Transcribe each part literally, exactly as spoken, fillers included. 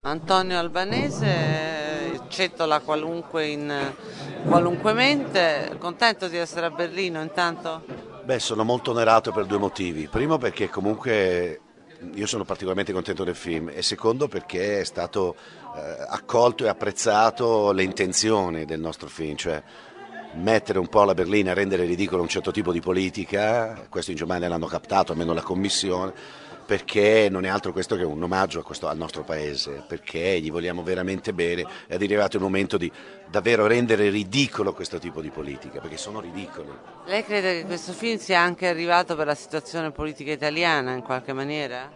Antonio Albanese, cettola qualunque in qualunque mente, contento di essere a Berlino intanto? Beh, sono molto onerato per due motivi. Primo perché comunque io sono particolarmente contento del film e secondo perché è stato eh, accolto e apprezzato le intenzioni del nostro film, cioè mettere un po' la berlina, rendere ridicolo un certo tipo di politica. Questo in Germania l'hanno captato, almeno la commissione, perché non è altro questo che un omaggio a questo, al nostro paese, perché gli vogliamo veramente bene. È arrivato il momento di davvero rendere ridicolo questo tipo di politica, perché sono ridicoli. Lei crede che questo film sia anche arrivato per la situazione politica italiana in qualche maniera?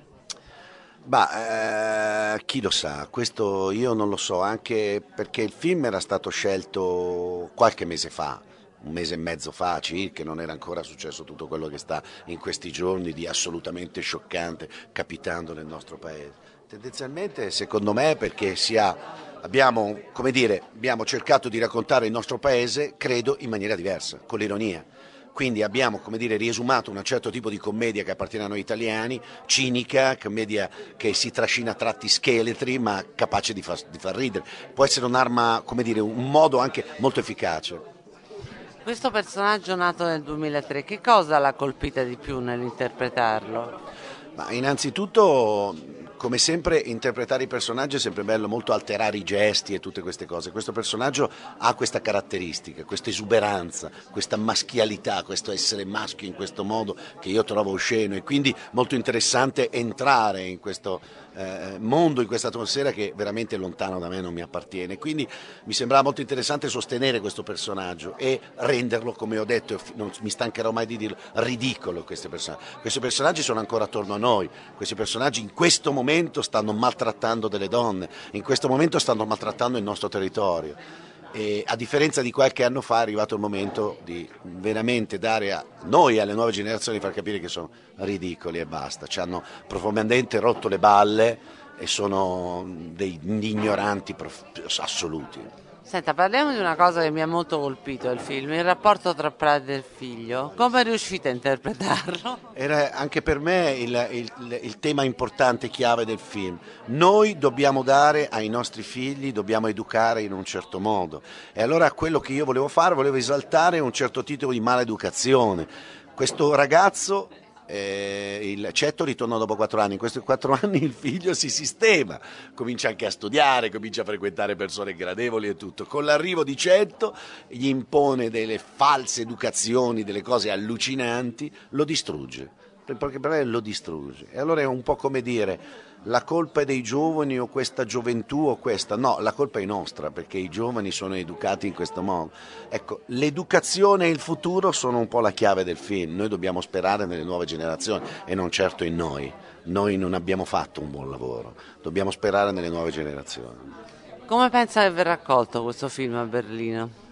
Bah, eh, chi lo sa, questo io non lo so, anche perché il film era stato scelto qualche mese fa, un mese e mezzo fa circa, non era ancora successo tutto quello che sta in questi giorni di assolutamente scioccante capitando nel nostro paese. Tendenzialmente, secondo me, perché sia, abbiamo, come dire, abbiamo cercato di raccontare il nostro paese, credo, in maniera diversa, con l'ironia. Quindi abbiamo, come dire, riesumato un certo tipo di commedia che appartiene a noi italiani, cinica, commedia che si trascina a tratti scheletri, ma capace di far, di far ridere. Può essere un'arma, come dire, un modo anche molto efficace. Questo personaggio nato nel duemilatré, che cosa l'ha colpita di più nell'interpretarlo? Ma innanzitutto, come sempre, interpretare i personaggi è sempre bello, molto alterare i gesti e tutte queste cose. Questo personaggio ha questa caratteristica, questa esuberanza, questa maschialità, questo essere maschio in questo modo che io trovo osceno e quindi molto interessante entrare in questo eh, mondo, in questa atmosfera che veramente lontano da me non mi appartiene. Quindi mi sembrava molto interessante sostenere questo personaggio e renderlo, come ho detto, non mi stancherò mai di dirlo, ridicolo questi personaggi. Questi personaggi sono ancora attorno a noi, questi personaggi in questo momento stanno maltrattando delle donne, in questo momento stanno maltrattando il nostro territorio e a differenza di qualche anno fa è arrivato il momento di veramente dare a noi e alle nuove generazioni far capire che sono ridicoli e basta, ci hanno profondamente rotto le balle e sono degli ignoranti assoluti. Senta, parliamo di una cosa che mi ha molto colpito il film, il rapporto tra padre e figlio. Come riuscite a interpretarlo? Era anche per me il, il, il tema importante, chiave del film. Noi dobbiamo dare ai nostri figli, dobbiamo educare in un certo modo. E allora quello che io volevo fare, volevo esaltare un certo tipo di maleducazione. Questo ragazzo... Eh, il Cetto ritorna dopo quattro anni, in questi quattro anni il figlio si sistema, comincia anche a studiare, comincia a frequentare persone gradevoli e tutto. Con l'arrivo di Cetto gli impone delle false educazioni, delle cose allucinanti, lo distrugge, perché per me lo distrugge. E allora è un po' come dire la colpa è dei giovani o questa gioventù o questa, no, la colpa è nostra perché i giovani sono educati in questo modo. Ecco, l'educazione e il futuro sono un po' la chiave del film, noi dobbiamo sperare nelle nuove generazioni e non certo in noi, noi non abbiamo fatto un buon lavoro, dobbiamo sperare nelle nuove generazioni. Come pensa che verrà accolto questo film a Berlino?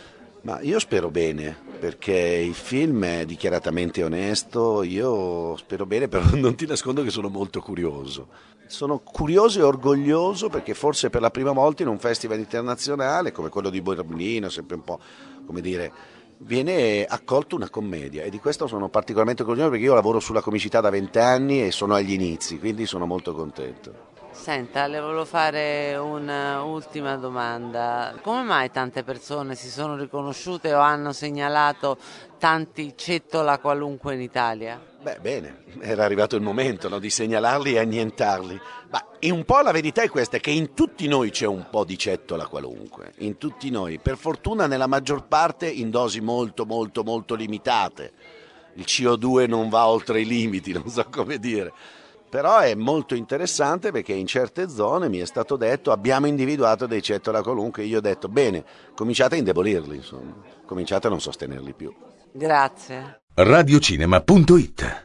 Ma io spero bene, perché il film è dichiaratamente onesto, io spero bene, però non ti nascondo che sono molto curioso. Sono curioso e orgoglioso perché forse per la prima volta in un festival internazionale come quello di Berlino, sempre un po', come dire, viene accolto una commedia e di questo sono particolarmente orgoglioso perché io lavoro sulla comicità da vent'anni e sono agli inizi, quindi sono molto contento. Senta, le volevo fare un'ultima domanda. Come mai tante persone si sono riconosciute o hanno segnalato tanti cettola qualunque in Italia? Beh, bene, era arrivato il momento, no, di segnalarli e annientarli. Ma e un po' la verità è questa, che in tutti noi c'è un po' di cettola qualunque, in tutti noi. Per fortuna nella maggior parte in dosi molto, molto, molto limitate. Il C O due non va oltre i limiti, non so come dire. Però è molto interessante perché in certe zone mi è stato detto abbiamo individuato dei cettola qualunque, io ho detto bene, cominciate a indebolirli, insomma, cominciate a non sostenerli più. Grazie. radiocinema punto it